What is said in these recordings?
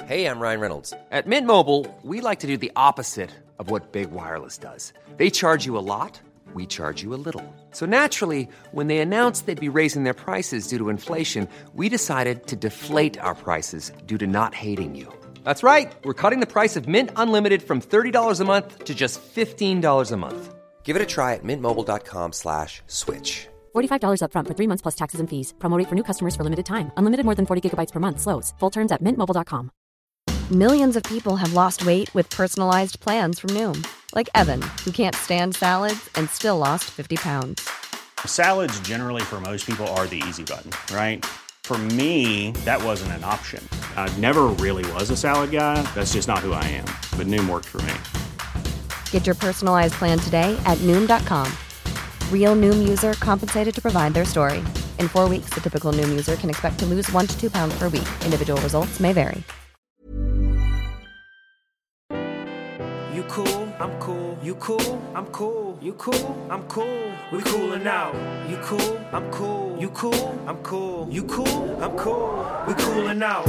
Hey, I'm Ryan Reynolds. At Mint Mobile, we like to do the opposite of what Big Wireless does. They charge you a lot, we charge you a little. So naturally, when they announced they'd be raising their prices due to inflation, we decided to deflate our prices due to not hating you. That's right. We're cutting the price of Mint Unlimited from $30 a month to just $15 a month. Give it a try at mintmobile.com/switch. $45 up front for 3 months plus taxes and fees. Promo rate for new customers for limited time. Unlimited more than 40 gigabytes per month. Slows full terms at mintmobile.com. Millions of people have lost weight with personalized plans from Noom. Like Evan, who can't stand salads and still lost 50 pounds. Salads generally for most people are the easy button, right? For me, that wasn't an option. I never really was a salad guy. That's just not who I am. But Noom worked for me. Get your personalized plan today at Noom.com. Real Noom user compensated to provide their story. In 4 weeks, the typical Noom user can expect to lose 1 to 2 pounds per week. Individual results may vary. You cool, I'm cool. You cool, I'm cool. You cool, I'm cool. We coolin' out. You cool, I'm cool. You cool, I'm cool. You cool, I'm cool. We coolin' out.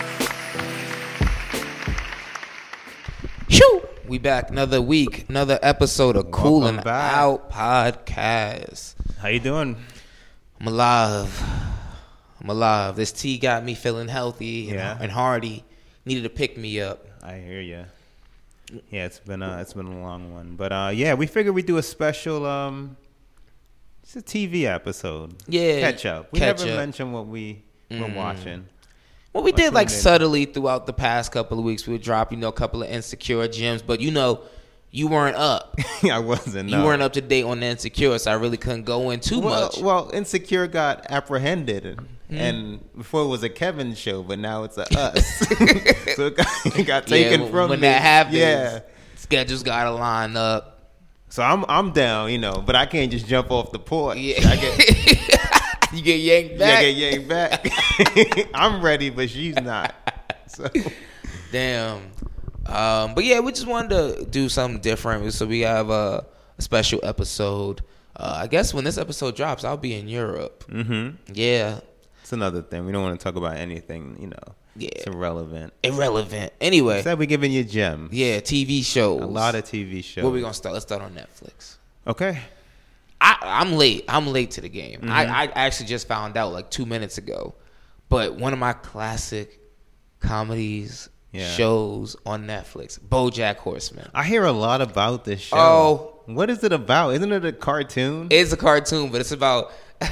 Shoo! We back another week, another episode of Coolin' Out Podcast. How you doing? I'm alive. This tea got me feeling healthy and hearty. Needed to pick me up. I hear you. Yeah, it's been a long one, but we figured we'd do a special it's a TV episode. Yeah, catch up. We never mentioned what we were watching. Well, we did subtly throughout the past couple of weeks. We would drop, a couple of Insecure gems, but you weren't up. I wasn't. You weren't up to date on the Insecure, so I really couldn't go in too much. Well, Insecure got apprehended, and before it was a Kevin show, but now it's a us. So it got taken from when me. that happens. Schedules gotta line up. So I'm down, but I can't just jump off the porch. Yeah. You get yanked back. Yeah, get yanked back. I'm ready, but she's not. So. Damn. But yeah, we just wanted to do something different. So we have a special episode. I guess when this episode drops, I'll be in Europe. Mm-hmm. Yeah. It's another thing. We don't want to talk about anything, Yeah. It's irrelevant. Anyway. Instead, we're giving you gems. Yeah, TV shows. A lot of TV shows. Where we going to start? Let's start on Netflix. Okay. I'm late. I'm late to the game. Mm-hmm. I actually just found out like 2 minutes ago. But one of my classic comedies, shows on Netflix, BoJack Horseman. I hear a lot about this show. Oh. What is it about? Isn't it a cartoon? It's a cartoon, but it's about...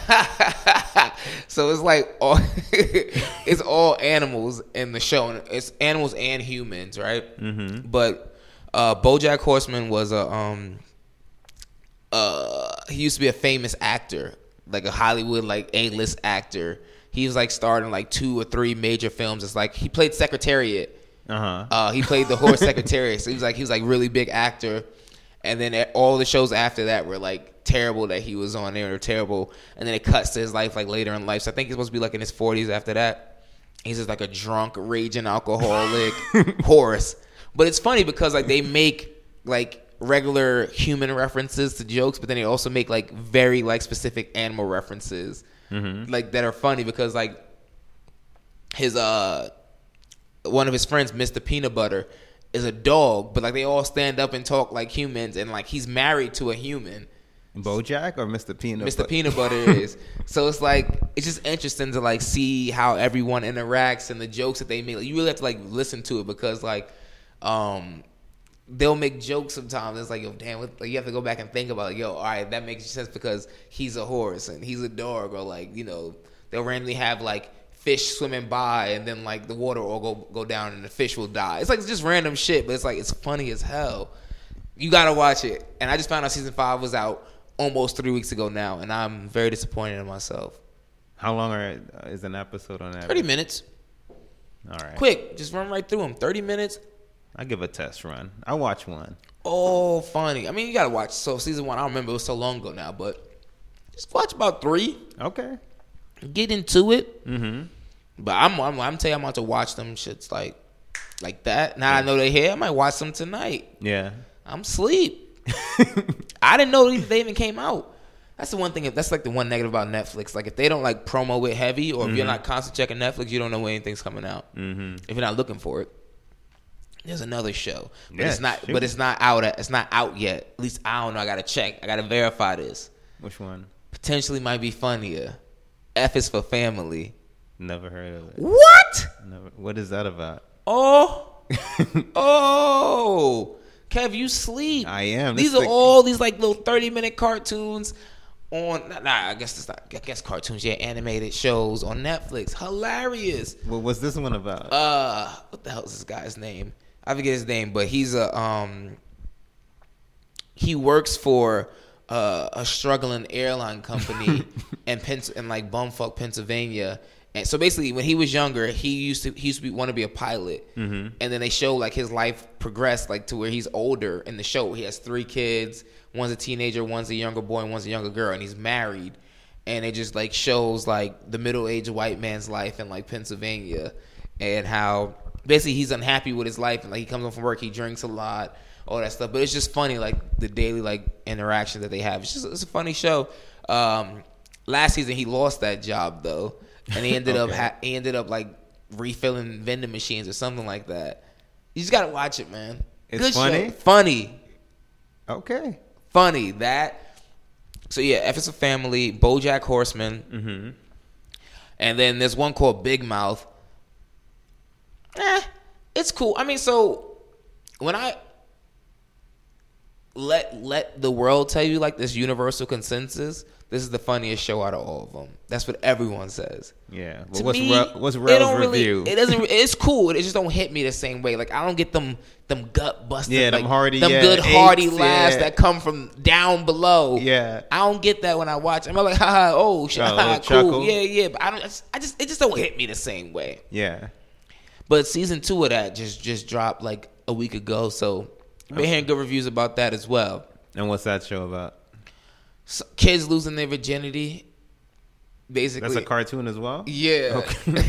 So it's like it's all animals in the show. It's animals and humans, right? Mm-hmm. But BoJack Horseman was he used to be a famous actor, like a Hollywood A-list actor. He was starred in 2 or 3 major films. It's he played Secretariat. He played the horse Secretariat. So he was really big actor. And then all the shows after that were terrible that he was on. They were terrible. And then it cuts to his life later in life. So I think he's supposed to be in his 40s after that. He's just a drunk, raging alcoholic horse. But it's funny because they make regular human references to jokes, but then they also make very specific animal references that are funny because his one of his friends, Mr. Peanut Butter, is a dog, but they all stand up and talk like humans, and he's married to a human. BoJack or Mr. Peanut Butter? Mr. Peanut Butter is. So it's it's just interesting to see how everyone interacts and the jokes that they make. You really have to listen to it because they'll make jokes sometimes. It's yo, damn, you have to go back and think about all right, that makes sense because he's a horse and he's a dog, or they'll randomly have fish swimming by and then the water will go down and the fish will die. It's just random shit, but it's funny as hell. You gotta watch it. And I just found out season 5 was out almost 3 weeks ago now, and I'm very disappointed in myself. How long is an episode on that? 30 minutes. All right. Quick, just run right through them. 30 minutes. I give a test run. I watch one. Oh, funny. I mean, you gotta watch. So season 1, I don't remember, it was so long ago now, but just watch about 3. Okay. Get into it. Mm-hmm. But I'm telling you, I'm about to watch them shits like that. Now I know they're here. I might watch them tonight. Yeah. I'm asleep. I didn't know they even came out. That's the one thing. That's like the one negative about Netflix. Like if they don't like promo it heavy, or if you're not constantly checking Netflix, you don't know when anything's coming out. If you're not looking for it. There's another show, but it's not. Shoot. But it's not out. It's not out yet. At least I don't know. I gotta check. I gotta verify this. Which one? Potentially might be funnier. F is for Family. Never heard of it. What? Never. What is that about? Oh, Kev, you sleep. I am. These are all these like little 30-minute cartoons on. I guess it's not. I guess cartoons. Yeah, animated shows on Netflix. Hilarious. Well, what's this one about? What the hell is this guy's name? I forget his name, but he's he works for a struggling airline company in like bumfuck Pennsylvania. And so basically, when he was younger, he used to want to be a pilot, and then they show like his life progressed like to where he's older in the show. He has 3 kids. One's a teenager, one's a younger boy, and one's a younger girl, and he's married. And it just like shows like the middle-aged white man's life in like Pennsylvania, and how basically he's unhappy with his life, and like he comes home from work, he drinks a lot, all that stuff. But it's just funny, like the daily like interaction that they have. It's a funny show. Last season he lost that job though. And he ended up like refilling vending machines or something like that. You just gotta watch it, man. It's good funny. Show. Funny. Okay. Funny that. So yeah, F is a Family, BoJack Horseman, and then there's one called Big Mouth. It's cool. I mean, so when I let the world tell you like this universal consensus. This is the funniest show out of all of them. That's what everyone says. Yeah. Well, what's Rel's review? It doesn't. It's cool. It just don't hit me the same way. Like I don't get them gut busting. Yeah, like, them good hearty laughs that come from down below. Yeah. I don't get that when I watch. I'm like, haha, cool. Chuckle. Yeah. But it just don't hit me the same way. Yeah. But season 2 of that just dropped like a week ago. So been hearing good reviews about that as well. And what's that show about? So kids losing their virginity, basically. That's a cartoon as well? Yeah. Okay.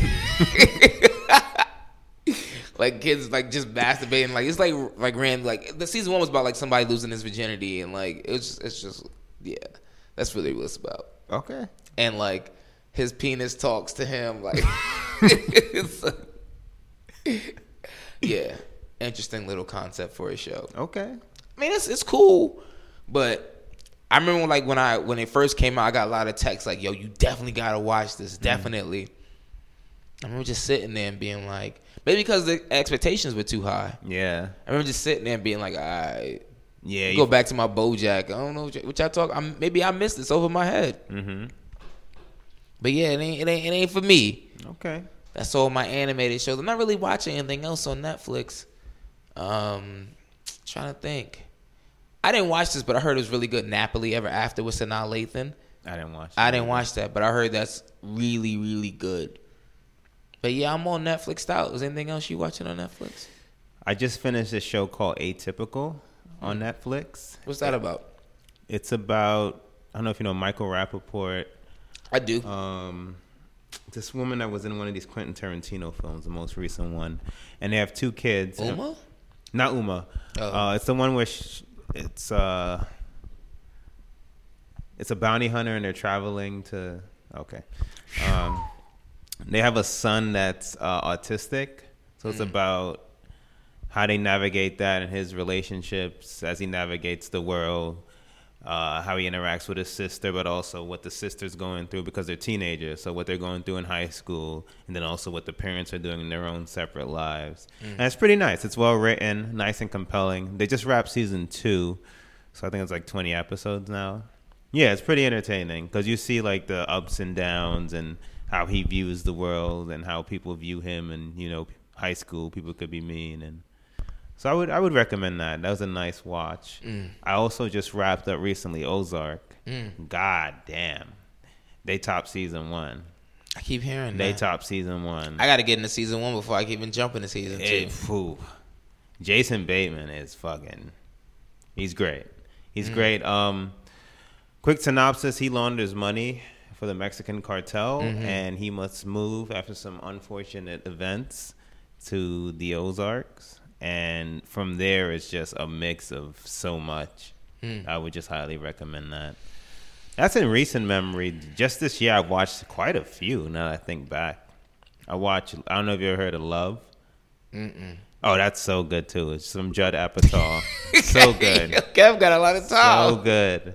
Like kids like just masturbating. Like it's like random. Like the season 1 was about like somebody losing his virginity, and like it's just yeah. That's really what it's about. Okay. And like his penis talks to him. Like yeah, interesting little concept for a show. Okay. I mean it's cool, but. I remember like when it first came out, I got a lot of texts like, "Yo, you definitely gotta watch this, definitely." I remember just sitting there and being like, maybe because the expectations were too high. Yeah. I remember just sitting there and being like, "All right, yeah." Go back to my BoJack. I don't know what y'all talk. Maybe I missed this over my head. But yeah, it ain't for me. Okay. That's all my animated shows. I'm not really watching anything else on Netflix. Trying to think. I didn't watch this, but I heard it was really good. Napoli Ever After with Sanaa Lathan. I didn't watch that, but I heard that's really, really good. But yeah, I'm on Netflix out. Is anything else you watching on Netflix? I just finished a show called Atypical on Netflix. What's that about? It's about, I don't know if you know Michael Rappaport. I do. This woman that was in one of these Quentin Tarantino films, the most recent one. And they have 2 kids. Uma? Not Uma. Oh. It's the one where... It's a bounty hunter and they're traveling to they have a son that's autistic, so it's about how they navigate that in his relationships as he navigates the world, how he interacts with his sister, but also what the sister's going through because they're teenagers, so what they're going through in high school, and then also what the parents are doing in their own separate lives. And it's pretty nice. It's well written, nice and compelling. They just wrapped season 2, so I think it's like 20 episodes now. Yeah, it's pretty entertaining because you see like the ups and downs and how he views the world and how people view him, and you know, high school people could be mean, and so I would recommend that. That was a nice watch. I also just wrapped up recently Ozark. God damn. They topped season 1. I keep hearing They that. topped season 1. I got to get into season 1 before I can even jump into season 2. Jason Bateman is he's great. He's great. Quick synopsis, he launders money for the Mexican cartel, and he must move after some unfortunate events to the Ozarks. And from there, it's just a mix of so much. I would just highly recommend that. That's in recent memory. Just this year, I've watched quite a few. Now that I think back, I don't know if you ever heard of Love. Oh, that's so good too. It's some Judd Apatow. So good. Kev got a lot of time. So good.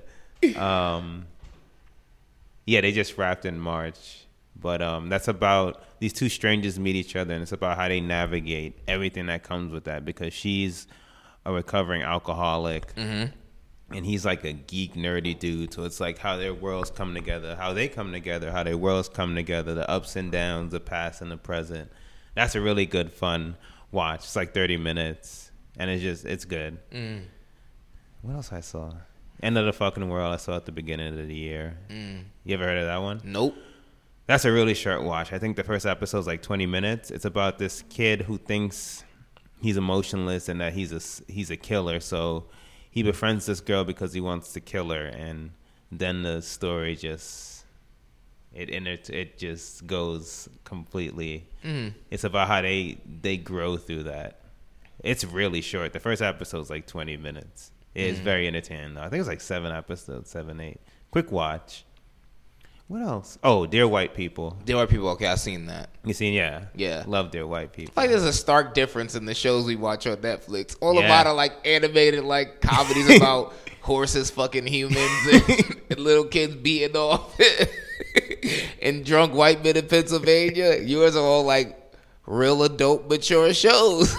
Yeah, they just wrapped in March. But that's about these two strangers meet each other, and it's about how they navigate everything that comes with that, because she's a recovering alcoholic. And he's like a geek, nerdy dude. So it's like how their worlds come together, how they come together, how their worlds come together, the ups and downs, the past and the present. That's a really good, fun watch. It's like 30 minutes. And it's good. What else I saw? End of the Fucking World I saw at the beginning of the year. You ever heard of that one? Nope. That's a really short watch. I think the first episode is like 20 minutes. It's about this kid who thinks he's emotionless and that he's a killer. So he befriends this girl because he wants to kill her, and then the story just it just goes completely. It's about how they grow through that. It's really short. The first episode's like 20 minutes. It's very entertaining though. I think it's like 7 episodes, 7, 8. Quick watch. What else? Oh, Dear White People. Dear White People. Okay, I've seen that. You seen? Yeah. Yeah. Love Dear White People. Like, there's a stark difference in the shows we watch on Netflix. All of mine are like animated, like comedies about horses fucking humans and little kids beating off and drunk white men in Pennsylvania. Yours are all like real adult, mature shows.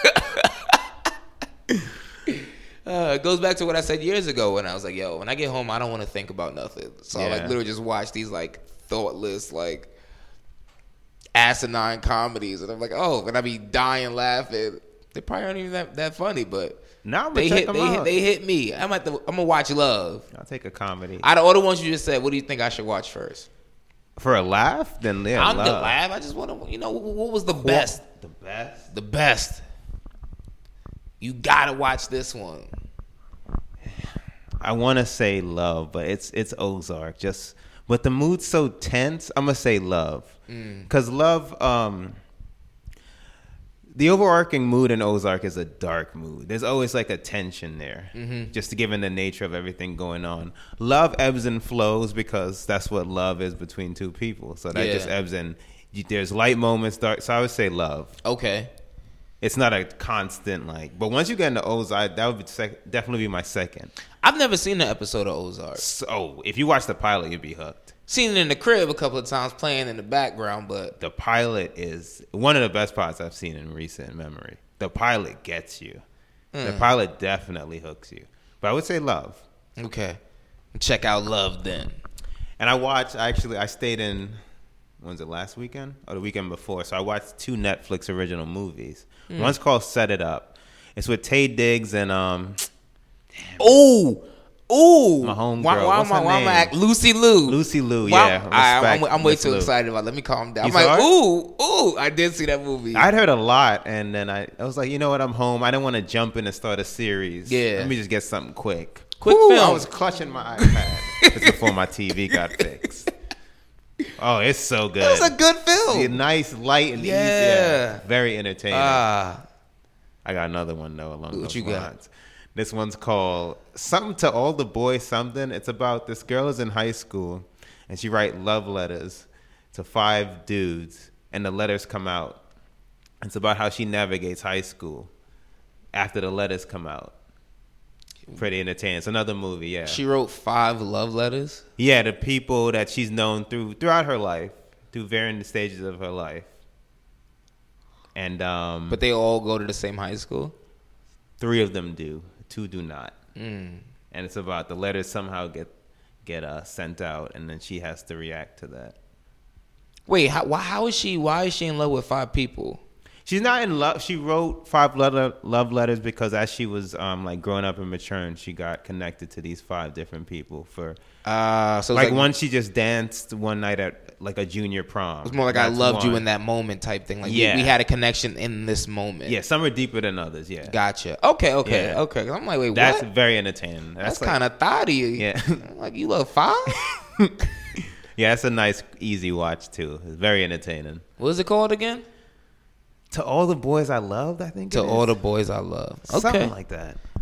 It goes back to what I said years ago when I was like, yo, when I get home, I don't want to think about nothing. So I like literally just watch these like thoughtless, like asinine comedies. And I'm like, oh, and I be dying laughing. They probably aren't even that funny, but they hit me. I'm going to watch Love. I'll take a comedy. Out of all the ones you just said, what do you think I should watch first? For a laugh? Then yeah, I'm the laugh. I just want to, what was the best? The best. You gotta watch this one. I want to say Love, but it's Ozark. But the mood's so tense. I'm gonna say Love, because Love. The overarching mood in Ozark is a dark mood. There's always like a tension there, just given the nature of everything going on. Love ebbs and flows because that's what love is between two people. So that just ebbs and there's light moments, dark. So I would say Love. Okay. It's not a constant but once you get into Ozark, that would definitely be my second. I've never seen an episode of Ozark. So if you watch the pilot, you'd be hooked. Seen it in the crib a couple of times playing in the background, but the pilot is one of the best parts I've seen in recent memory. The pilot gets you. The pilot definitely hooks you. But I would say Love. Okay. Check out Love then. And I stayed in, when's it, last weekend? Or the weekend before. So I watched 2 Netflix original movies. One's called Set It Up. It's with Taye Diggs and my homegirl. Why am I Lucy Liu? Lucy Liu, yeah. I'm way too excited about it. Let me calm down. I'm like, I did see that movie. I'd heard a lot, and then I was like, you know what, I'm home. I didn't want to jump in and start a series. Yeah. Let me just get something quick. Film. I was clutching my iPad. It's before my TV got fixed. Oh, it's so good. It was a good film. It's nice, light, and easy. Yeah. Very entertaining. I got another one, though, along those lines. Got? This one's called Something to All the Boys Something. It's about this girl is in high school, and she writes love letters to 5 dudes, and the letters come out. It's about how she navigates high school after the letters come out. Pretty entertaining. It's another movie, yeah. She wrote 5 love letters? Yeah, the people that she's known throughout her life, through varying stages of her life. And but they all go to the same high school? 3 of them do. 2 do not. And it's about the letters somehow get sent out, and then she has to react to that. Wait, why is she in love with 5 people? She's not in love. She wrote 5 love letters because as she was growing up and maturing, she got connected to these 5 different people for so one she just danced one night at like a junior prom. It was more like I loved you in that moment type thing. Like we had a connection in this moment. Yeah, some are deeper than others. Yeah, gotcha. Okay. I'm like, wait, that's what? very entertaining. That's kind of thotty. Yeah, like you love 5. Yeah, it's a nice, easy watch too. It's very entertaining. What is it called again? To All the Boys I Loved, I think. To All the Boys I Loved. Okay. Something like that.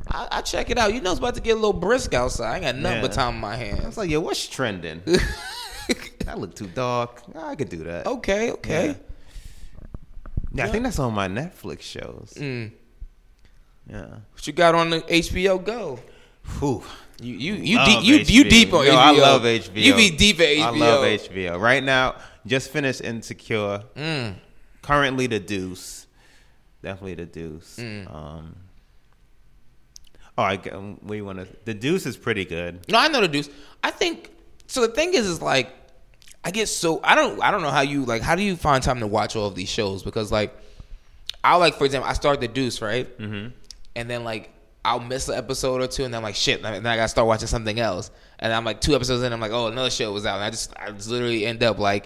I check it out. You know it's about to get a little brisk outside. I ain't got nothing but time in my hands. I was like, yo, what's trending? That look too dark. I could do that. Okay. Yeah, I think that's on my Netflix shows. Yeah. What you got on the HBO Go? Whew. You deep on HBO. I love HBO. You be deep at HBO. I love HBO. Right now, just finished Insecure. Currently The Deuce. Definitely The Deuce. What do you want to? The Deuce is pretty good. No, I know The Deuce. I think so. The thing is like, I get so I don't know how you like. How do you find time to watch all of these shows? Because like, I like, for example, I start The Deuce, right? And then like I'll miss an episode or two, and then I'm like, shit. And then I gotta start watching something else. And I'm like 2 episodes in, I'm like, oh, another show was out. And I just literally end up like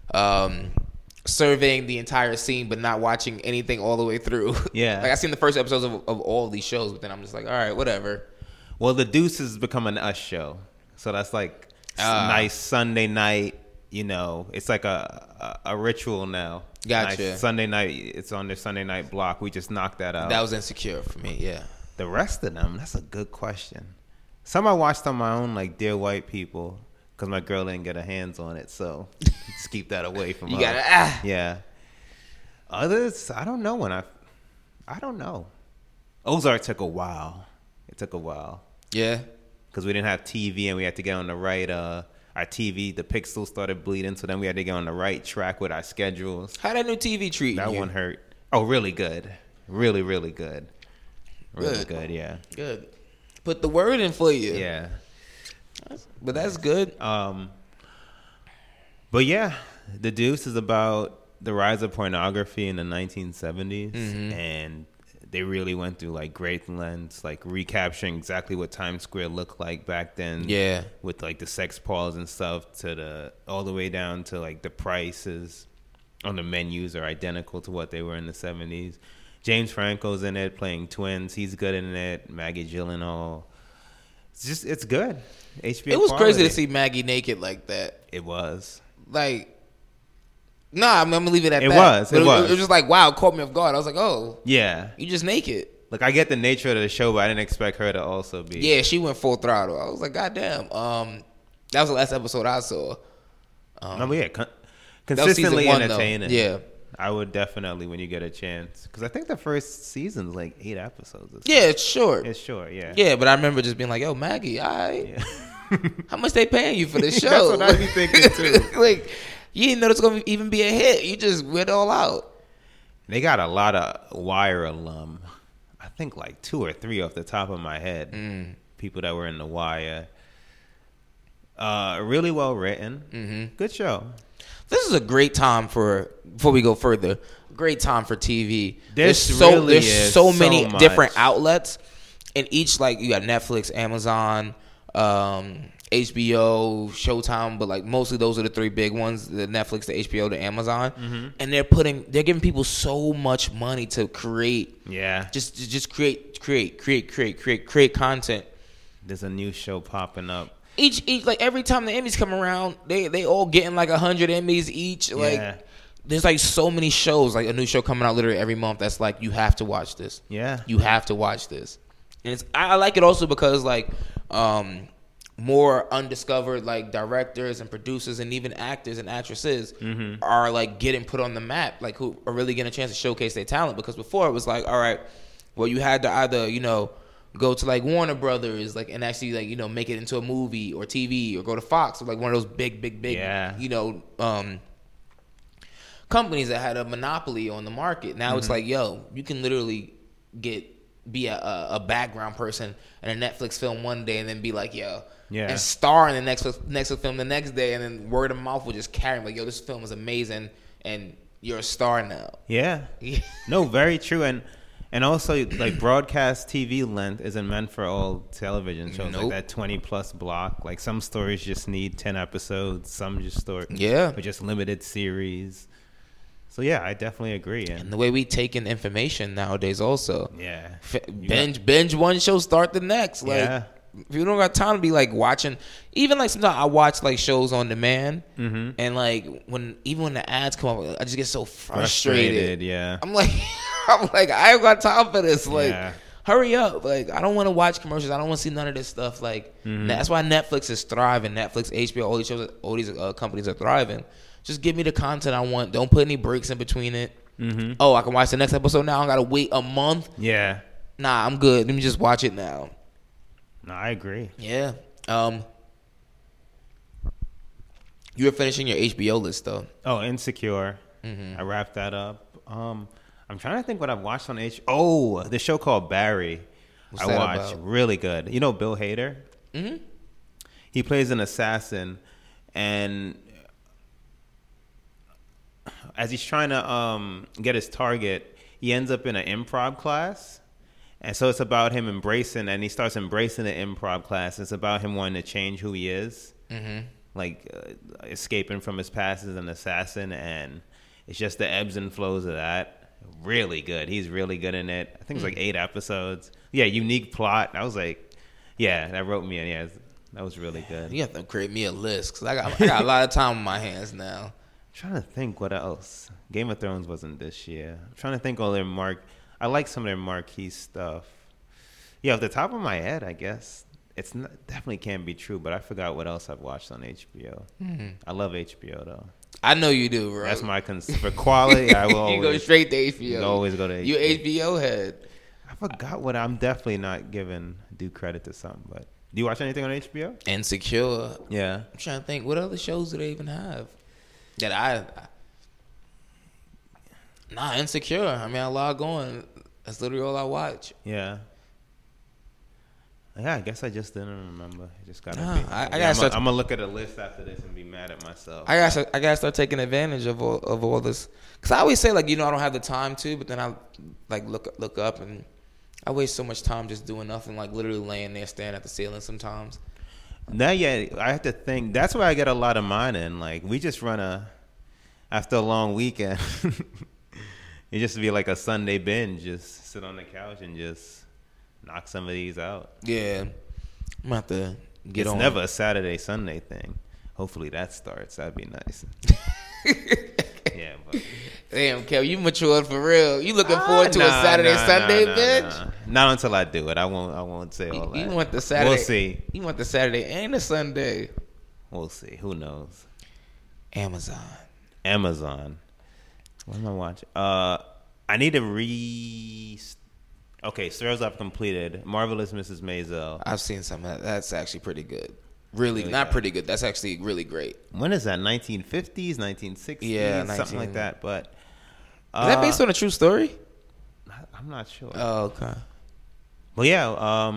surveying the entire scene, but not watching anything all the way through. Yeah. Like I seen the first episodes of all of these shows, but then I'm just like, all right, whatever. Well, The Deuce has become an Us show, so that's like nice Sunday night. You know, it's like a ritual now. Gotcha. Nice Sunday night, it's on their Sunday night block. We just knocked that out. That was Insecure for me, yeah. The rest of them, that's a good question. Some I watched on my own, like Dear White People, because my girl didn't get her hands on it, so just keep that away from her. You gotta, Yeah. Others, I don't know I don't know. Ozark took a while. It took a while. Yeah. Because we didn't have TV and we had to get on the right, our TV, the pixels started bleeding, so then we had to get on the right track with our schedules. How that new TV treat That you? one hurt. Oh, really good. Really, really good. Really good, yeah. Good. Put the word in for you. Yeah. But that's good. But yeah, The Deuce is about the rise of pornography in the 1970s, and they really went through like great lengths, like recapturing exactly what Times Square looked like back then. Yeah, with like the sex pause and stuff, to all the way down to like the prices on the menus are identical to what they were in the 70s. James Franco's in it playing twins. He's good in it. Maggie Gyllenhaal. It's good. HBO. It was quality. crazy to see Maggie naked like that. It was. Like, nah, I'm gonna leave it at that. It was. It was just like, wow, it caught me off guard. I was like, oh, yeah, you just naked. Like, I get the nature of the show, but I didn't expect her to also be. Yeah, she went full throttle. I was like, goddamn. That was the last episode I saw. Consistently entertaining. Yeah. I would definitely, when you get a chance, because I think the first season's like 8 episodes. Yeah, it's short. It's short, yeah. Yeah, but I remember just being like, yo, Maggie, yeah. How much they paying you for this show? That's what I be thinking too. Like, you didn't know it's going to even be a hit. You just went all out. They got a lot of Wire alum. I think like 2 or 3 off the top of my head. People that were in The Wire. Really well written. Good show. This is a great time before we go further, great time for TV. There's so many much. different outlets, and each, like, you got Netflix, Amazon, HBO, Showtime, but like mostly those are the 3 big ones: the Netflix, the HBO, the Amazon. And they're giving people so much money to create. Yeah, just create content. There's a new show popping up. Each like every time the Emmys come around, they all getting like 100 Emmys each. Like, there's like so many shows, like a new show coming out literally every month. That's like, you have to watch this. Yeah, you have to watch this. And I like it also because like more undiscovered like directors and producers and even actors and actresses are like getting put on the map, like who are really getting a chance to showcase their talent. Because before it was like, all right, well, you had to either go to like Warner Brothers, like, and actually like make it into a movie or TV, or go to Fox, or like one of those big companies that had a monopoly on the market. Now it's like, yo, you can literally be a background person in a Netflix film one day, and then be like, yo, and star in the next film the next day, and then word of mouth will just carry, like, yo, this film is amazing, and you're a star now. Yeah. No, very true. And also, like, broadcast TV length isn't meant for all television shows. Nope. Like that 20+ block. Like, some stories just need 10 episodes. Some just or just limited series. So yeah, I definitely agree. And the way we take in information nowadays, also. Yeah. Binge one show, start the next. Like, if you don't got time to be like watching, even like sometimes I watch like shows on demand, and like when the ads come up, I just get so frustrated. Yeah. I'm like, I ain't got time for this. Like, hurry up. Like, I don't want to watch commercials. I don't want to see none of this stuff. Like, that's why Netflix is thriving. Netflix, HBO, all these companies are thriving. Just give me the content I want. Don't put any breaks in between it. Oh, I can watch the next episode now. I got to wait a month. Yeah. Nah, I'm good. Let me just watch it now. No, I agree. Yeah. You were finishing your HBO list, though. Oh, Insecure. I wrapped that up. I'm trying to think what I've watched on Oh, the show called Barry. What's I that watched. about? Really good. You know Bill Hader? Mm-hmm. He plays an assassin, and as he's trying to get his target, he ends up in an improv class. And so it's about him embracing, and he starts embracing the improv class. It's about him wanting to change who he is, escaping from his past as an assassin, and it's just the ebbs and flows of that. Really good. He's really good in it. I think it's like 8 episodes. Yeah, unique plot. I was like, yeah, that wrote me in. Yeah, that was really good. You have to create me a list because I got a lot of time on my hands now. I'm trying to think what else. Game of Thrones wasn't this year. I'm trying to think all their I like some of their marquee stuff. Yeah, off the top of my head, I guess it's definitely can't be true. But I forgot what else I've watched on HBO. I love HBO though. I know you do, bro. That's my for quality. I will always, you go straight to HBO. You always go to HBO. You HBO head. I forgot what I'm definitely not giving due credit to something. But do you watch anything on HBO? Insecure. Yeah. I'm trying to think. What other shows do they even have? That Insecure. I mean, I log on. That's literally all I watch. Yeah. Yeah, I guess I just didn't remember. I just gotta. I'm gonna look at a list after this and be mad at myself. I gotta start taking advantage of all this, because I always say like, I don't have the time to, but then I like look up and I waste so much time just doing nothing, like literally laying there staring at the ceiling sometimes. Now, yeah, I have to think. That's where I get a lot of mine in. Like we just after a long weekend, it just be like a Sunday binge. Just sit on the couch and just knock some of these out. Yeah, I'm about to get on. It's never a Saturday, Sunday thing. Hopefully that starts. That'd be nice. Yeah, but damn, Kev, you matured for real. You looking forward to a Saturday, Sunday, bitch? Not until I do it. I won't say all that. You want the Saturday? We'll see. You want the Saturday and the Sunday? We'll see. Who knows? Amazon. What am I watching? I need to Okay, Serials I've completed. Marvelous Mrs. Maisel. I've seen some of that. That's actually pretty good. Really not good. Pretty good. That's actually really great. When is that? 1950s, 1960s? Yeah, something like that. But is that based on a true story? I'm not sure. Oh, okay. Well, yeah.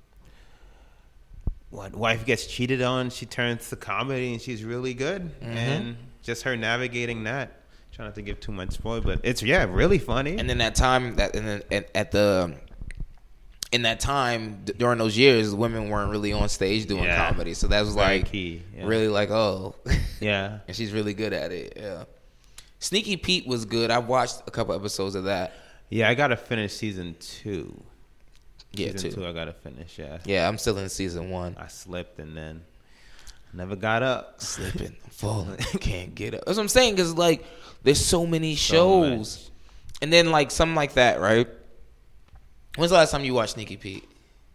Wife gets cheated on. She turns to comedy, and she's really good. And just her navigating that. Trying not to give too much spoil, but it's really funny. And then in that time during those years, women weren't really on stage doing comedy, so that was very like key. Yeah. Really like yeah, and she's really good at it. Yeah, Sneaky Pete was good. I watched a couple episodes of that. Yeah, I gotta finish season 2. Yeah, season 2 I gotta finish. Yeah, I'm still in season 1. I slipped and then never got up. Slipping, falling, can't get up. That's what I'm saying. Cause like there's so many shows, and then like something like that, right? When's the last time you watched Sneaky Pete?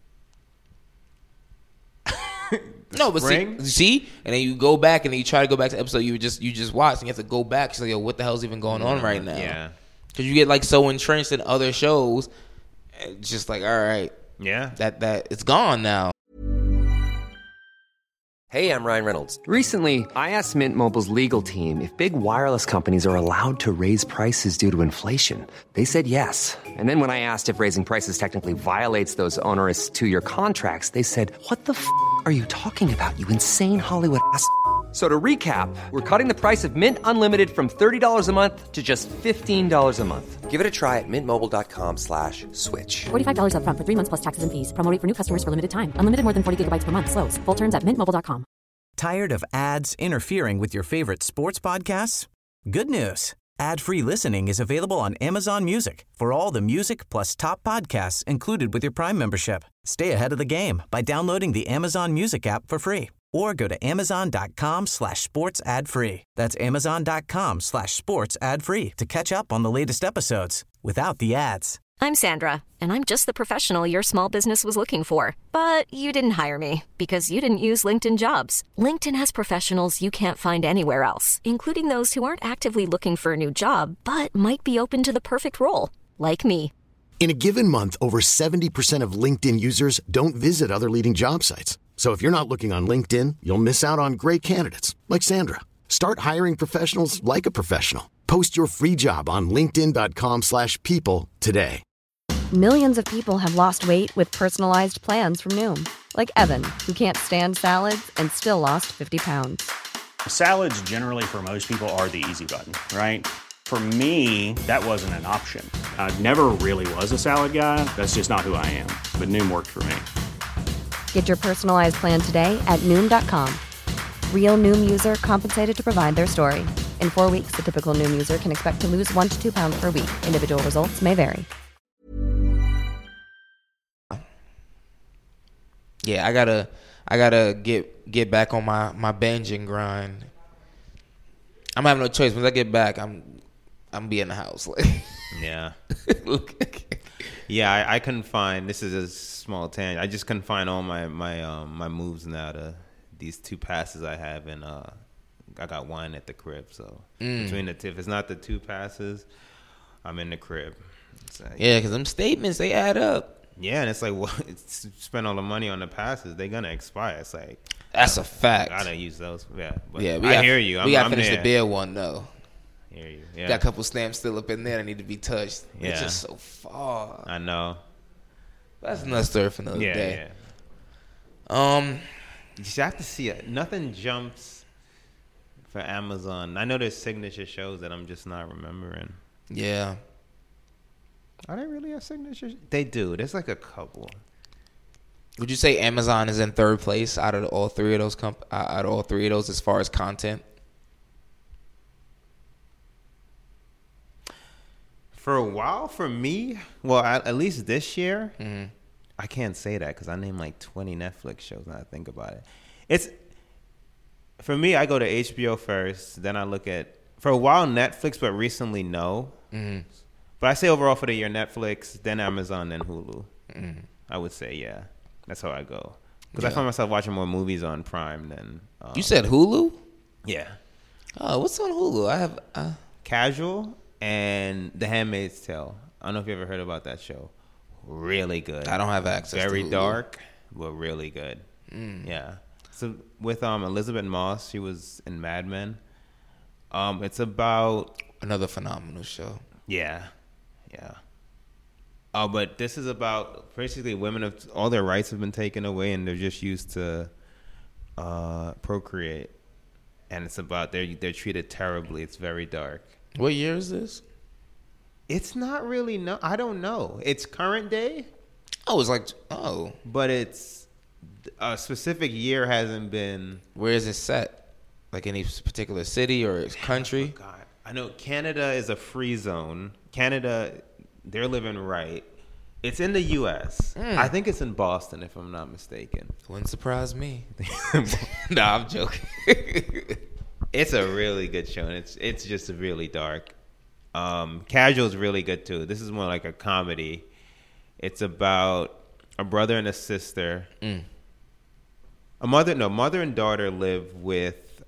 No, but see, and then you go back and then you try to go back to the episode you just watched, and you have to go back. So, yo, what the hell's even going on right now? Yeah, because you get like so entrenched in other shows, it's just like, all right, yeah, that it's gone now. Hey, I'm Ryan Reynolds. Recently, I asked Mint Mobile's legal team if big wireless companies are allowed to raise prices due to inflation. They said yes. And then when I asked if raising prices technically violates those onerous 2-year contracts, they said, "What the f*** are you talking about, you insane Hollywood ass?" So to recap, we're cutting the price of Mint Unlimited from $30 a month to just $15 a month. Give it a try at mintmobile.com/switch. $45 up front for 3 months plus taxes and fees. Promo rate for new customers for limited time. Unlimited more than 40 gigabytes per month. Slows full terms at mintmobile.com. Tired of ads interfering with your favorite sports podcasts? Good news. Ad-free listening is available on Amazon Music for all the music plus top podcasts included with your Prime membership. Stay ahead of the game by downloading the Amazon Music app for free or go to amazon.com/sports ad free. That's amazon.com/sports ad free to catch up on the latest episodes without the ads. I'm Sandra, and I'm just the professional your small business was looking for. But you didn't hire me because you didn't use LinkedIn Jobs. LinkedIn has professionals you can't find anywhere else, including those who aren't actively looking for a new job, but might be open to the perfect role, like me. In a given month, over 70% of LinkedIn users don't visit other leading job sites. So if you're not looking on LinkedIn, you'll miss out on great candidates like Sandra. Start hiring professionals like a professional. Post your free job on linkedin.com/people today. Millions of people have lost weight with personalized plans from Noom, like Evan, who can't stand salads and still lost 50 pounds. Salads generally for most people are the easy button, right? For me, that wasn't an option. I never really was a salad guy. That's just not who I am. But Noom worked for me. Get your personalized plan today at Noom.com. Real Noom user compensated to provide their story. In 4 weeks, the typical Noom user can expect to lose 1 to 2 pounds per week. Individual results may vary. Yeah, I gotta get back on my binging grind. I'm having no choice. Once I get back, I'm be in the house. Like, yeah, yeah. I couldn't find. This is a small tangent. I just couldn't find all my moves now to these 2 passes I have, and I got one at the crib. So between the if it's not the 2 passes, I'm in the crib. Like, yeah, because them statements, they add up. Yeah, and it's like, well, spend all the money on the passes, they're gonna expire. It's like that's a fact. I gotta use those. Yeah, but yeah. I hear you. We gotta finish the beer one though. Hear you. Yeah. Got a couple stamps still up in there that need to be touched. Yeah. It's just so far. I know. That's another story for another day. Yeah. You have to see it. Nothing jumps for Amazon. I know there's signature shows that I'm just not remembering. Yeah. Are they really a signature? They do. There's like a couple. Would you say Amazon is in 3rd place out of all 3 of those out of all 3 of those as far as content? For a while, for me, well, at least this year, I can't say that because I named like 20 Netflix shows now I think about it. It's for me, I go to HBO first, then I look at for a while Netflix, but recently no. But I say overall for the year, Netflix, then Amazon, then Hulu. I would say, yeah. That's how I go. Because I find myself watching more movies on Prime than... you said Hulu? Yeah. Oh, what's on Hulu? I have... Casual and The Handmaid's Tale. I don't know if you ever heard about that show. Really good. I don't have access Very to Hulu. dark, but really good. Yeah. So with Elizabeth Moss, she was in Mad Men. It's about... Another phenomenal show. Yeah. Yeah. But this is about basically women have all their rights have been taken away and they're just used to procreate, and it's about they're treated terribly. It's very dark. What year is this? It's not really I don't know. It's current day. Oh, it's like but it's a specific year hasn't been. Where is it set? Like any particular city or country? God. I know Canada is a free zone. Canada, they're living right. It's in the U.S. I think it's in Boston, if I'm not mistaken. Wouldn't surprise me. Nah, I'm joking. It's a really good show, and it's just really dark. Casual is really good, too. This is more like a comedy. It's about a brother and a sister. Mother and daughter live with...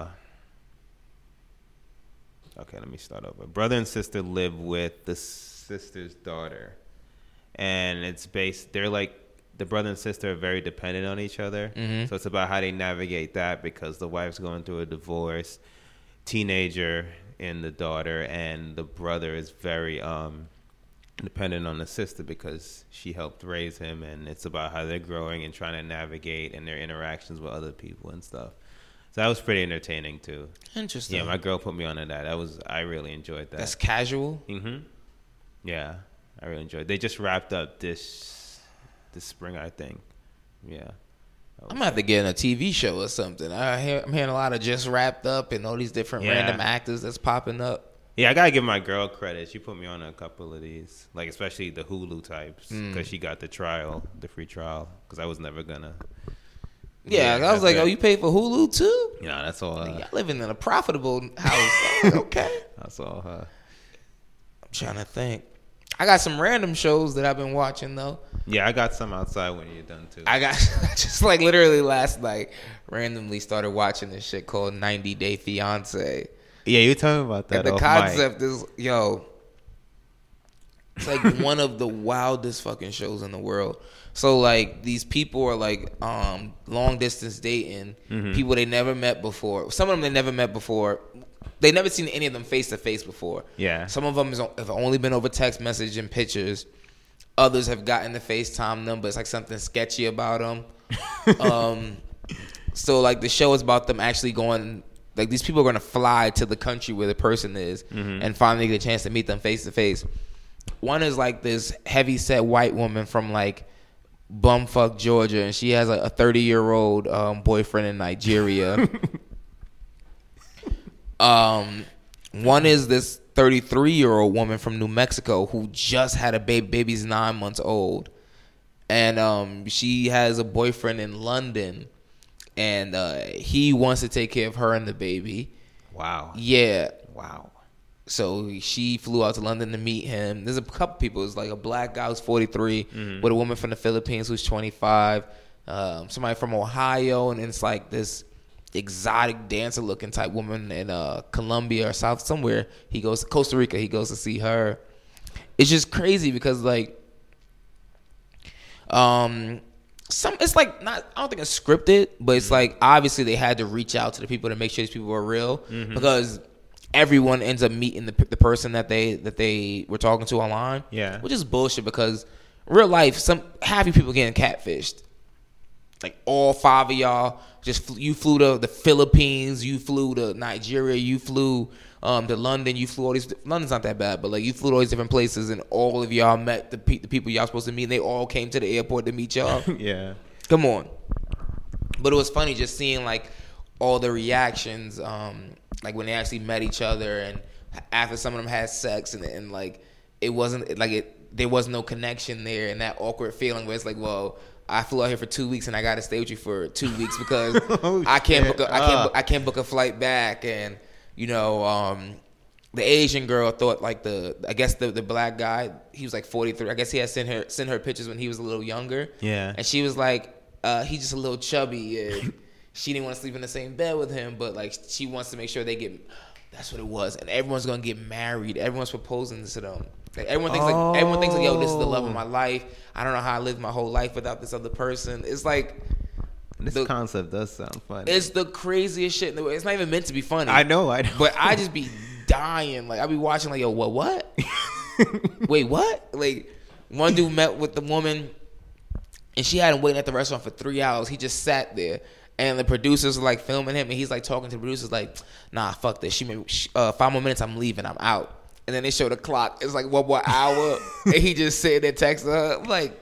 Okay, let me start over. Brother and sister live with the sister's daughter. And it's based, they're like, the brother and sister are very dependent on each other. So it's about how they navigate that because the wife's going through a divorce, teenager in the daughter, and the brother is very dependent on the sister because she helped raise him. And it's about how they're growing and trying to navigate and their interactions with other people and stuff. So that was pretty entertaining too. Interesting. Yeah, my girl put me on to that. I really enjoyed that. That's casual? Yeah, I really enjoyed it. They just wrapped up this spring, I think. Yeah. I'm gonna have to get in a TV show or something. I'm hearing a lot of just wrapped up and all these different random actors that's popping up. Yeah, I gotta give my girl credit. She put me on a couple of these, like especially the Hulu types, because she got the free trial, because I was never gonna. Yeah, I was like, oh, you pay for Hulu too? Yeah, that's all. Y'all living in a profitable house. Okay. That's all her. I'm trying to think. I got some random shows that I've been watching though. Yeah, I got some outside when you're done too. I got just like literally last night randomly started watching this shit called 90 Day Fiance. Yeah, you talking about that. And the concept is, it's like one of the wildest fucking shows in the world. So like these people are like long distance dating people they never met before. Some of them they never met before. They never seen any of them face to face before. Yeah. Some of them have only been over text message and pictures. Others have gotten the FaceTime number. It's like something sketchy about them. So like the show is about them actually going. Like these people are going to fly to the country where the person is and finally get a chance to meet them face to face. One is like this heavy set white woman from like bumfuck Georgia, and she has a 30-year-old boyfriend in Nigeria. One is this 33-year-old woman from New Mexico who just had a baby's 9 months old, and she has a boyfriend in London, and he wants to take care of her and the baby. Wow. Yeah. Wow. So she flew out to London to meet him. There's a couple people. It's like a black guy who's 43 with a woman from the Philippines who's 25, somebody from Ohio, and it's like this exotic dancer looking type woman in Colombia or South somewhere. He goes to Costa Rica. He goes to see her. It's just crazy because like it's like not, I don't think it's scripted, but it's like obviously they had to reach out to the people to make sure these people are real because everyone ends up meeting the person that they were talking to online. Yeah, which is bullshit because real life, half you people getting catfished. Like all 5 of y'all, you flew to the Philippines, you flew to Nigeria, you flew to London, you flew all these. London's not that bad, but like you flew to all these different places, and all of y'all met the people y'all supposed to meet. And they all came to the airport to meet y'all. Yeah, come on. But it was funny just seeing like all the reactions, like when they actually met each other, and after some of them had sex, and like it wasn't like there was no connection there, and that awkward feeling where it's like, well, I flew out here for 2 weeks and I got to stay with you for 2 weeks because I can't book a flight back. And the Asian girl thought like I guess the black guy, he was like 43. I guess he had sent her pictures when he was a little younger. Yeah, and she was like, he's just a little chubby, and she didn't want to sleep in the same bed with him, but like she wants to make sure they get. That's what it was, and everyone's gonna get married. Everyone's proposing to them. Like everyone thinks like, yo, this is the love of my life. I don't know how I lived my whole life without this other person. It's like this concept does sound funny. It's the craziest shit. It's not even meant to be funny. I know. But I just be dying. Like I be watching like, yo, what? Wait, what? Like one dude met with the woman, and she had him waiting at the restaurant for 3 hours. He just sat there. And the producers are like filming him, and he's like talking to the producers like, nah, fuck this. 5 more minutes, I'm leaving, I'm out. And then they show the clock. It's like 1 more hour, and he just sitting there texting her. I'm like,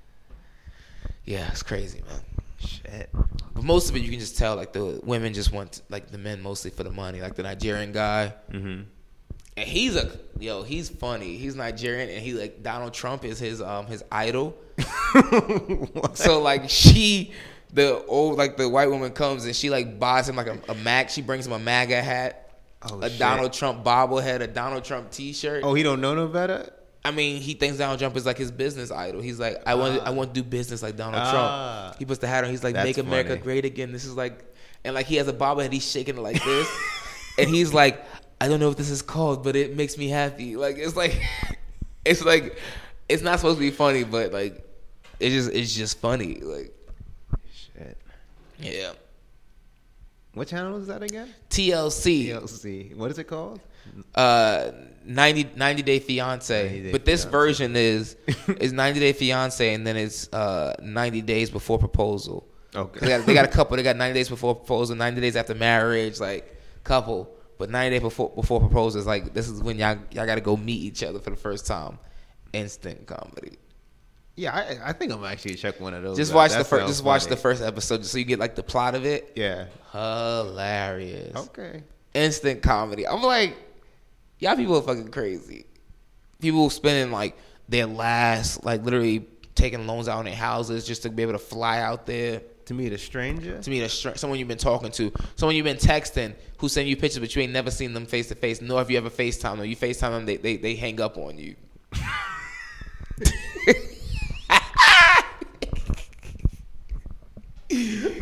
yeah, it's crazy, man. Shit. But most of it, you can just tell like the women just want like the men mostly for the money. Like the Nigerian guy, and he's funny. He's Nigerian, and he like Donald Trump is his idol. So like the white woman comes and she like buys him like a Mac. She brings him a MAGA hat, Donald Trump bobblehead, a Donald Trump T-shirt. Oh, he don't know no better? I mean, he thinks Donald Trump is like his business idol. He's like, I want to do business like Donald Trump. He puts the hat on. He's like, make America great again. This is like, and like he has a bobblehead. He's shaking it like this, and he's like, I don't know what this is called, but it makes me happy. Like it's like it's not supposed to be funny, but like it's just funny. Like. Yeah. What channel is that again? TLC. What is it called? 90 Day Fiance. But this version is 90 Day Fiance, and then it's 90 Days Before Proposal. Okay. They got a couple. They got 90 Days Before Proposal, 90 Days After Marriage, like couple. But 90 Days Before Proposal is like, this is when y'all got to go meet each other for the first time. Instant comedy. Yeah, I think I'm actually check one of those. Just watch the first episode, just so you get like the plot of it. Yeah, hilarious. Okay, instant comedy. I'm like, y'all people are fucking crazy. People spending like their last, like literally taking loans out on their houses just to be able to fly out there to meet a stranger. Someone you've been talking to, someone you've been texting, who send you pictures, but you ain't never seen them face to face. Nor have you ever FaceTime them. You FaceTime them, they hang up on you.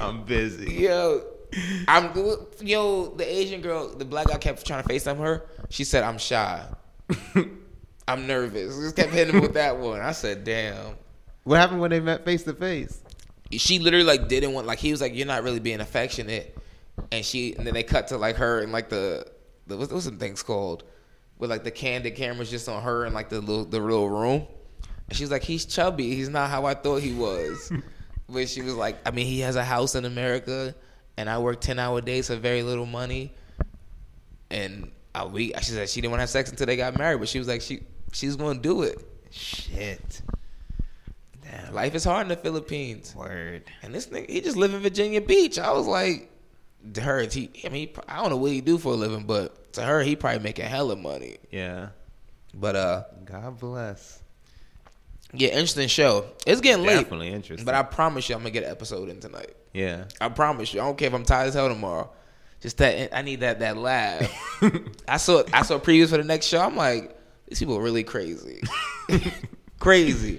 I'm busy. Yo, the Asian girl, the black guy kept trying to FaceTime her. She said, I'm shy. I'm nervous. Just kept hitting him with that one. I said, damn. What happened when they met face to face? She literally like didn't want, like, he was like, you're not really being affectionate. And then they cut to like her and like the what's some things called? With like the candid cameras just on her in like the little room. And she was like, he's chubby. He's not how I thought he was. But she was like, I mean, he has a house in America and I work 10-hour days for very little money. And she said she didn't want to have sex until they got married, but she was like, she's going to do it. Shit. Damn. Life is hard in the Philippines. Word. And this nigga, he just live in Virginia Beach. I was like, to her, I don't know what he do for a living, but to her, he probably making hella money. Yeah. But God bless. Yeah, interesting show. It's getting late. Definitely interesting. But I promise you, I'm gonna get an episode in tonight. Yeah. I promise you. I don't care if I'm tired as hell tomorrow. Just that I need that laugh. I saw previews for the next show. I'm like, these people are really crazy. Crazy.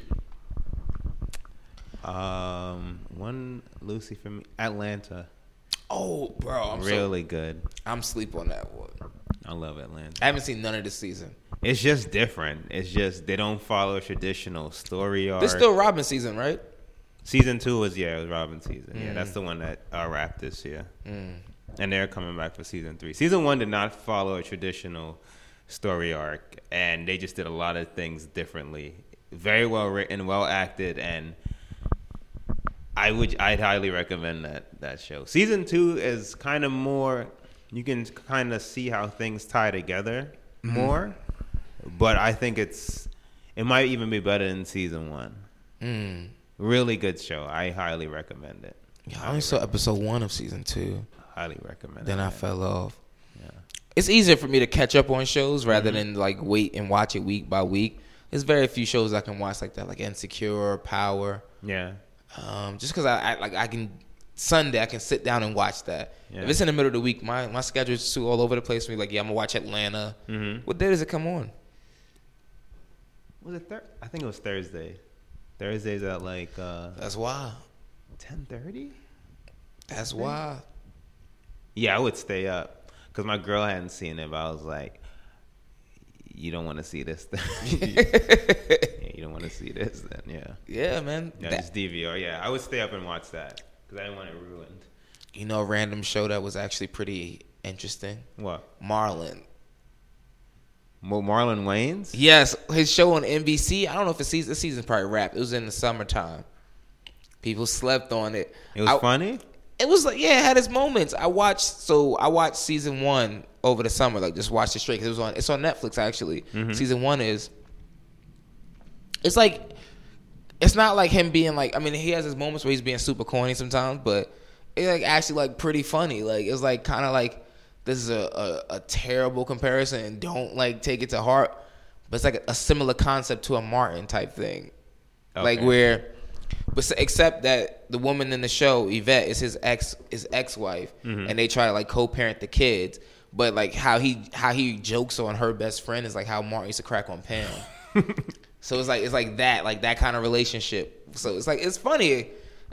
One Lucy for me, Atlanta. Oh, bro, I'm really good. I'm sleep on that one. I love Atlanta. I haven't seen none of this season. It's just different. It's just they don't follow a traditional story arc. This still Robin season, right? Season 2 was it was Robin season. Yeah, that's the one that wrapped this year. And they're coming back for season 3. Season 1 did not follow a traditional story arc, and they just did a lot of things differently. Very well written, well acted, and I'd highly recommend that show. Season 2 is kind of more, you can kind of see how things tie together more, but I think it might even be better than season 1. Really good show. I highly recommend it. Yeah, I only saw episode 1 of season 2. Highly recommend it. Then I fell off. Yeah. It's easier for me to catch up on shows rather than like wait and watch it week by week. There's very few shows I can watch like that, like Insecure, Power. Yeah. Just because I can Sunday I can sit down and watch that. Yeah. If it's in the middle of the week, my schedule is too all over the place for me. Like, yeah, I'm gonna watch Atlanta. What day does it come on? Was it I think it was Thursday. Thursdays at like That's why. 10:30. That's why. Yeah, I would stay up because my girl hadn't seen it, but I was like, you don't want to see this then. You don't want to see this then, yeah. Yeah, man. Yeah, just DVR. Yeah, I would stay up and watch that because I didn't want it ruined. You know a random show that was actually pretty interesting? What? Marlon. Marlon Wayans? Yes, his show on NBC. I don't know if the season's probably wrapped. It was in the summertime. People slept on it. It was funny? It was like, yeah, it had its moments. I watched season 1 over the summer, like just watched it straight because it's on Netflix actually. Season 1 is, it's like, it's not like him being like, I mean, he has his moments where he's being super corny sometimes, but it's like actually like pretty funny. Like it's like kind of like, this is a terrible comparison and don't like take it to heart, but it's like a similar concept to a Martin type thing. Okay. Like where, but except that the woman in the show, Yvette, is his ex-wife, and they try to like co-parent the kids. But like how he jokes on her best friend is like how Martin used to crack on Pam. So it's like that kind of relationship. So it's like it's funny.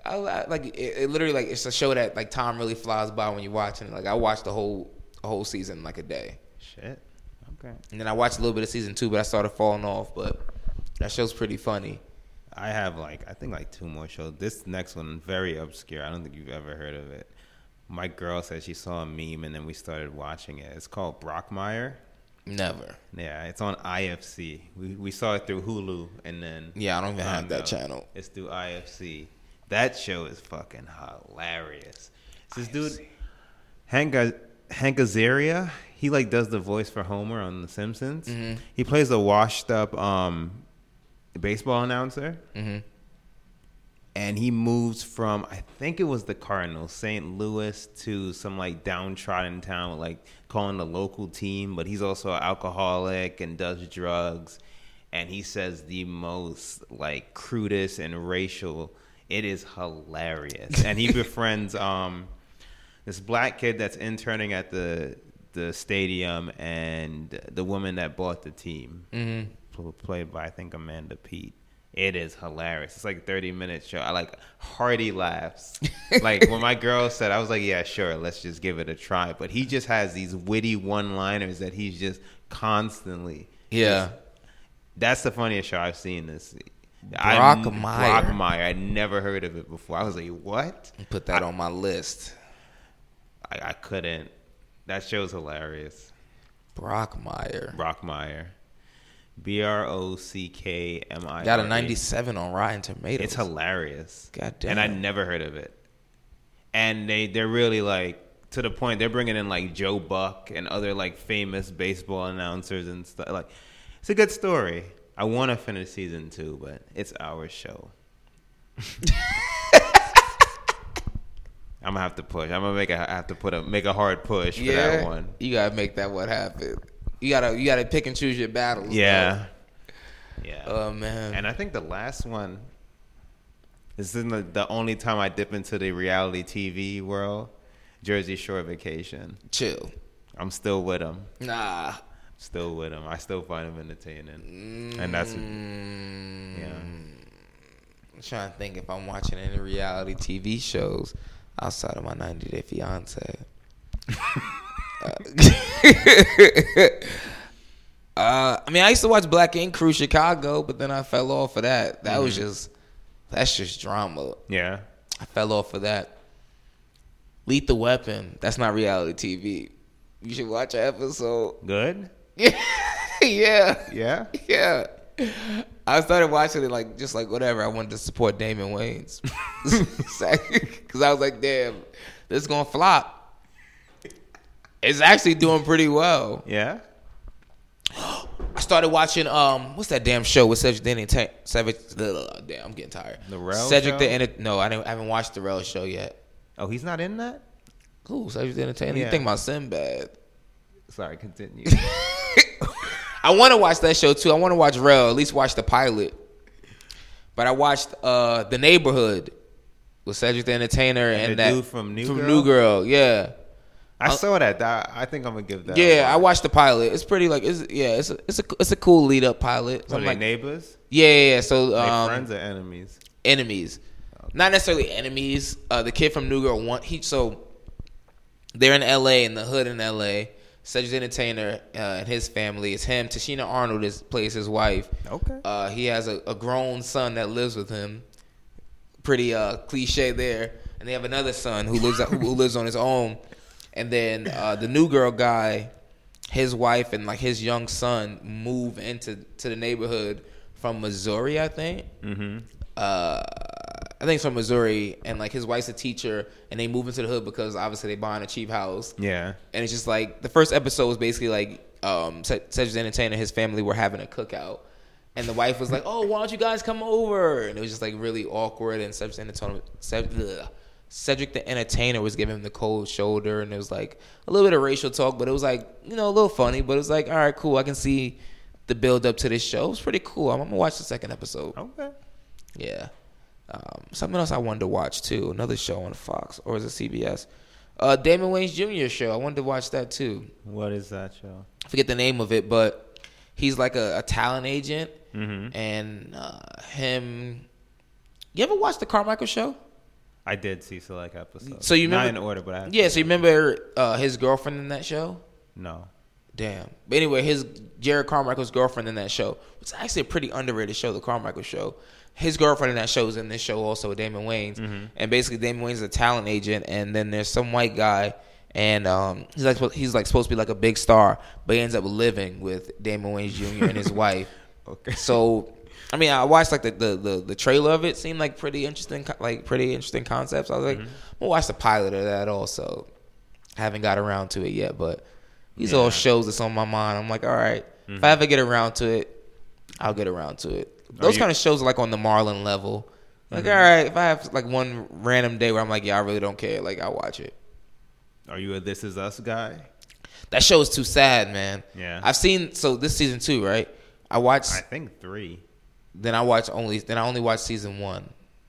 It literally like it's a show that like time really flies by when you're watching it. Like I watched the whole season in like a day. Shit. Okay. And then I watched a little bit of season 2, but I started falling off. But that show's pretty funny. I have I think 2 more shows. This next one, very obscure. I don't think you've ever heard of it. My girl said she saw a meme and then we started watching it. It's called Brockmire. Never. Yeah, it's on IFC. We saw it through Hulu and then... Yeah, I don't even have that channel. It's through IFC. That show is fucking hilarious. It's this dude, Hank Azaria. He like does the voice for Homer on The Simpsons. He plays a washed up baseball announcer. And he moves from, I think it was the Cardinals, St. Louis, to some like downtrodden town, like calling the local team. But he's also an alcoholic and does drugs. And he says the most like crudest and racial. It is hilarious. And he befriends this black kid that's interning at the stadium and the woman that bought the team, played by I think Amanda Peet. It is hilarious. It's like a 30-minute show. I like hearty laughs. Like when my girl said, I was like, yeah, sure, let's just give it a try. But he just has these witty one-liners that he's just constantly. Yeah. That's the funniest show I've seen this. Brockmire. I never heard of it before. I was like, what? Put that on my list. I couldn't. That show's hilarious. Brockmire. Brockmire. Got a 97 on Rotten Tomatoes. It's hilarious. God damn. And I never heard of it. And they're really like to the point they're bringing in like Joe Buck and other like famous baseball announcers and stuff. Like, it's a good story. I want to finish season 2, but it's our show. I'm gonna have to push. I'm gonna make a hard push for that one. You gotta make that one happen. You gotta pick and choose your battles. Yeah. Though. Yeah. Oh man. And I think the last one. This is the only time I dip into the reality TV world. Jersey Shore Vacation. Chill. I'm still with him. Nah. Still with him. I still find him entertaining. And that's yeah. I'm trying to think if I'm watching any reality TV shows outside of my 90 Day Fiance. I mean, I used to watch Black Ink Crew Chicago, but then I fell off of that. That's just drama. Yeah. I fell off of that. Lethal Weapon. That's not reality TV. You should watch an episode. Good? Yeah. Yeah? Yeah. I started watching it just like whatever. I wanted to support Damon Wayans. Because I was like, damn, this is going to flop. It's actually doing pretty well. Yeah? I started watching, what's that damn show with Cedric the Entertainer? Damn, I'm getting tired. The Rel Cedric show? No, I haven't watched the Rel show yet. Oh, he's not in that? Cool, Cedric the Entertainer. Yeah. You think about Sinbad. Sorry, continue. I want to watch that show too. I want to watch Rel, at least watch the pilot. But I watched The Neighborhood with Cedric the Entertainer and the that dude from New Girl? New Girl, yeah. I saw that. I think I'm gonna give that. Yeah, I watched the pilot. It's pretty it's a cool lead up pilot. Are they neighbors? Yeah. So They friends or enemies? Enemies, okay. Not necessarily enemies. The kid from New Girl so they're in L.A. in the hood in L.A. Cedric the Entertainer and his family. It's him. Tashina Arnold plays his wife. Okay. He has a grown son that lives with him. Pretty cliche there. And they have another son who lives on his own. And then the New Girl guy, his wife and like his young son move into the neighborhood from Missouri, I think. Mm-hmm. I think it's from Missouri, and like his wife's a teacher, and they move into the hood because obviously they buying a cheap house. Yeah. And it's just like the first episode was basically like Cedric the Entertainer and his family were having a cookout, and the wife was like, "Oh, why don't you guys come over?" And it was just like really awkward, and Cedric the Entertainer was giving him the cold shoulder, and it was like a little bit of racial talk, but it was like, a little funny, but it was like, all right, cool. I can see the build up to this show. It was pretty cool. I'm gonna watch the second episode. Okay. Yeah. Something else I wanted to watch too. Another show on Fox, or is it CBS? Damon Wayans Jr. show. I wanted to watch that too. What is that show? I forget the name of it, but he's like a talent agent, mm-hmm. and him. You ever watch the Carmichael Show? I did see select episodes. So you remember, not in order, but I have yeah. So you remember his girlfriend in that show? No. Damn. But anyway, Jared Carmichael's girlfriend in that show. It's actually a pretty underrated show, the Carmichael Show. His girlfriend in that show is in this show also with Damon Wayans. Mm-hmm. And basically Damon Wayans is a talent agent, and then there's some white guy, and he's like supposed to be like a big star, but he ends up living with Damon Wayans Jr. and his wife. Okay. So I mean, I watched like the trailer of it. Seemed like pretty interesting concepts. I was like, I'm gonna watch the pilot of that also. I haven't got around to it yet, but these are all shows that's on my mind. I'm like, all right, if I ever get around to it, I'll get around to it. Those kind of shows are like on the Marlon level. Like, all right, if I have like one random day where I'm like, yeah, I really don't care, like I'll watch it. Are you a This Is Us guy? That show is too sad, man. Yeah. I've seen this season 2, right? I think 3. Then I only watched season 1.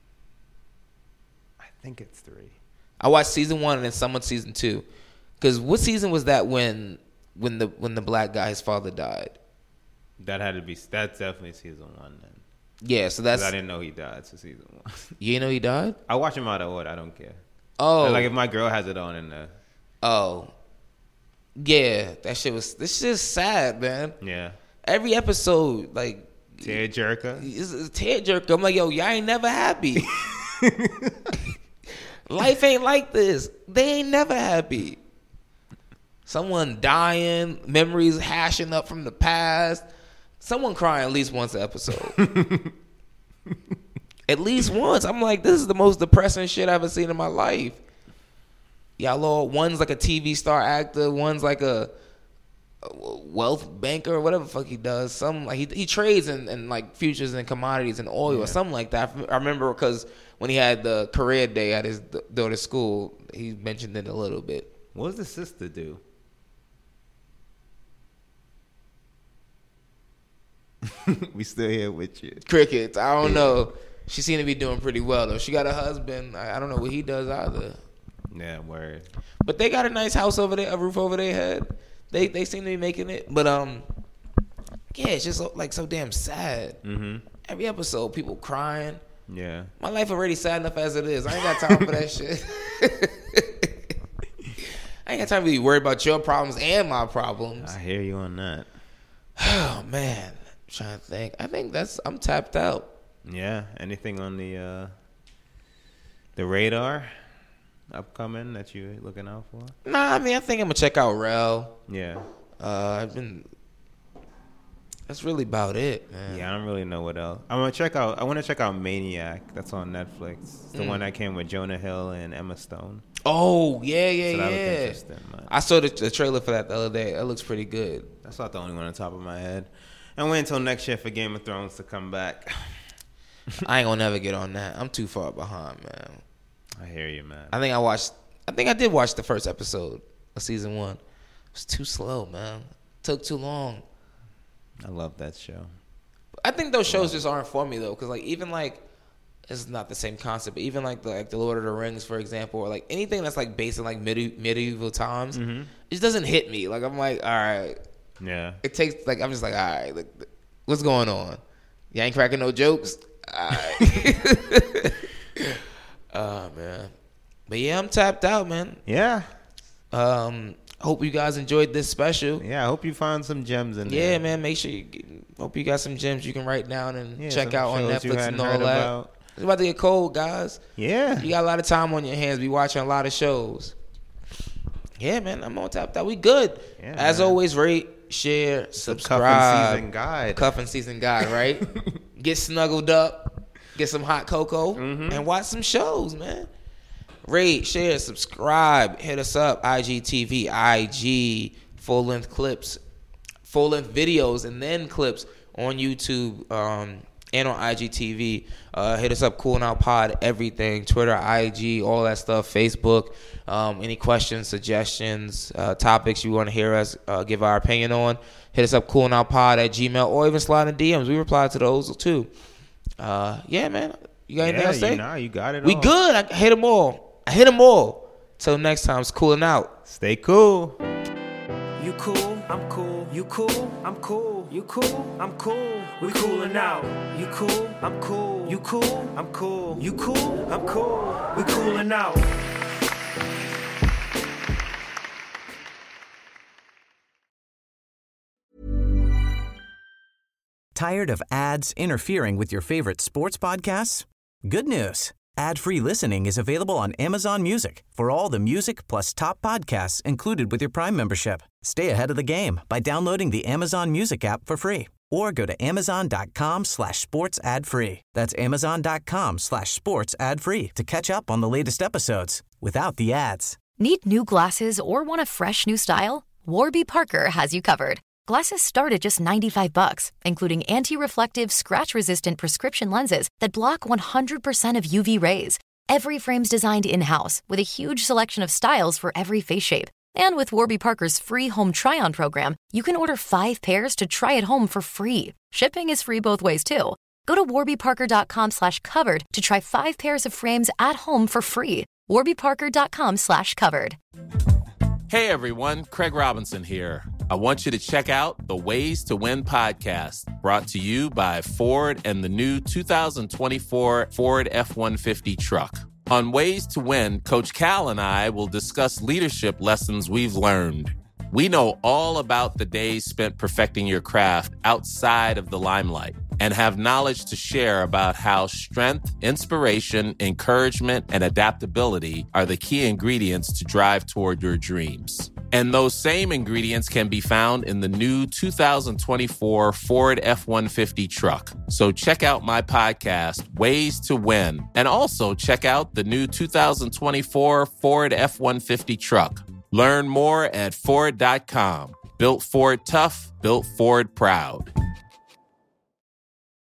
I think it's 3. I watched season 1 and then someone season 2. Because what season was that when the black guy, his father died? That's definitely season 1 then. Yeah, so that's... I didn't know he died to season 1. You didn't know he died? I watch him out of order. I don't care. Oh. Like, if my girl has it on in there. Oh. Yeah, this shit's sad, man. Yeah. Every episode, like... Tearjerker. It's a tearjerker. I'm like, yo, y'all ain't never happy. Life ain't like this. They ain't never happy. Someone dying, memories hashing up from the past. Someone crying at least once an episode. At least once. I'm like, this is the most depressing shit I've ever seen in my life. Y'all all, one's like a TV star actor, one's like a wealth banker or whatever the fuck he does. Some like he trades in like futures and commodities and oil or something like that. I remember because when he had the career day at his daughter's school, he mentioned it a little bit. What does the sister do? We still here with you. Crickets. I don't know. She seemed to be doing pretty well though. She got a husband. I don't know what he does either. Yeah, word. But they got a nice house over there, a roof over their head. They seem to be making it. But yeah, it's just so damn sad. Mm-hmm. Every episode, people crying. Yeah. My life already sad enough as it is. I ain't got time for that shit. I ain't got time to be worried about your problems and my problems. I hear you on that. Oh man, I'm trying to think. I think I'm tapped out. Yeah. Anything on the radar upcoming that you're looking out for? Nah, I mean I think I'm gonna check out Rel. Yeah. That's really about it, man. Yeah, I don't really know what else. I want to check out Maniac. That's on Netflix. It's the one that came with Jonah Hill and Emma Stone. Oh, yeah. So that looked interesting, man. I saw the trailer for that the other day. It looks pretty good. That's not the only one on top of my head. And wait until next year for Game of Thrones to come back. I ain't gonna never get on that. I'm too far behind, man. I hear you, man. I think I did watch the first episode of season 1. It was too slow, man. Took too long. I love that show. I think those shows just aren't for me though, because like even like it's not the same concept, but even like the Lord of the Rings, for example, or like anything that's like based in like medieval times, it just doesn't hit me. Like I'm like, all right, yeah. It takes like I'm just like, all right, like, what's going on? You ain't cracking no jokes. All right. Oh man, but yeah, I'm tapped out, man. Yeah. Hope you guys enjoyed this special. Yeah, I hope you found some gems in there. Yeah, man. Make sure hope you got some gems you can write down and check out on Netflix and all that. About. It's about to get cold, guys. Yeah. You got a lot of time on your hands. Be watching a lot of shows. Yeah, man. I'm on top. That we good. Yeah, as always, rate, share, subscribe. Cuffing season guide, right? Get snuggled up. Get some hot cocoa and watch some shows, man. Rate, share, subscribe. Hit us up. IGTV, IG, full-length clips, full-length videos, and then clips on YouTube and on IGTV. Hit us up, Cool Now Pod, everything. Twitter, IG, all that stuff. Facebook. Any questions, suggestions, topics you want to hear us give our opinion on, hit us up, coolnowpod@gmail.com, or even slide in DMs. We reply to those too. Yeah, man. You got anything else to say? You got it. We good. I hit them all. Till next time, it's cooling out. Stay cool. You cool, I'm cool. You cool, I'm cool. You cool, I'm cool. We coolin' out. You cool, I'm cool. You cool, I'm cool. You cool, I'm cool. We coolin' out. Tired of ads interfering with your favorite sports podcasts? Good news. Ad-free listening is available on Amazon Music for all the music plus top podcasts included with your Prime membership. Stay ahead of the game by downloading the Amazon Music app for free or go to amazon.com/sports ad free. That's amazon.com/sports ad free to catch up on the latest episodes without the ads. Need new glasses or want a fresh new style? Warby Parker has you covered. Glasses start at just $95, including anti-reflective, scratch-resistant prescription lenses that block 100% of UV rays. Every frame's designed in-house with a huge selection of styles for every face shape. And with Warby Parker's free home try-on program, you can order 5 pairs to try at home for free. Shipping is free both ways, too. Go to warbyparker.com/covered to try 5 pairs of frames at home for free. warbyparker.com/covered. Hey, everyone. Craig Robinson here. I want you to check out the Ways to Win podcast, brought to you by Ford and the new 2024 Ford F-150 truck. On Ways to Win, Coach Cal and I will discuss leadership lessons we've learned. We know all about the days spent perfecting your craft outside of the limelight and have knowledge to share about how strength, inspiration, encouragement, and adaptability are the key ingredients to drive toward your dreams. And those same ingredients can be found in the new 2024 Ford F-150 truck. So check out my podcast, Ways to Win, and also check out the new 2024 Ford F-150 truck. Learn more at Ford.com. Built Ford tough, built Ford proud.